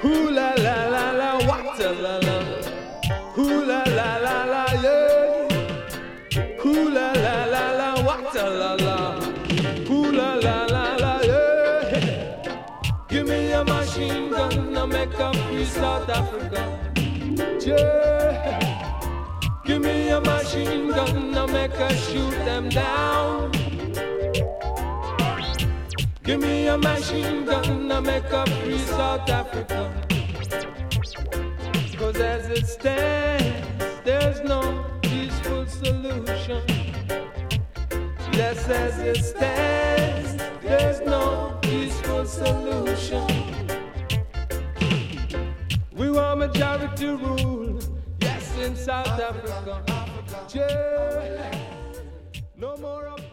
Ooh la la la la, what a la la. Ooh la la la la, yeah. Ooh la la la la, what a la la. Ooh la la la la, yeah. Give me a machine gun, I make a free South Africa. Yeah. Give me a machine gun, I make her shoot them down. Give me a machine gun, I make her free South Africa. 'Cause as it stands, there's no peaceful solution. Yes, as it stands, there's no peaceful solution. We want majority rule, yes, in South Africa. Yeah. No more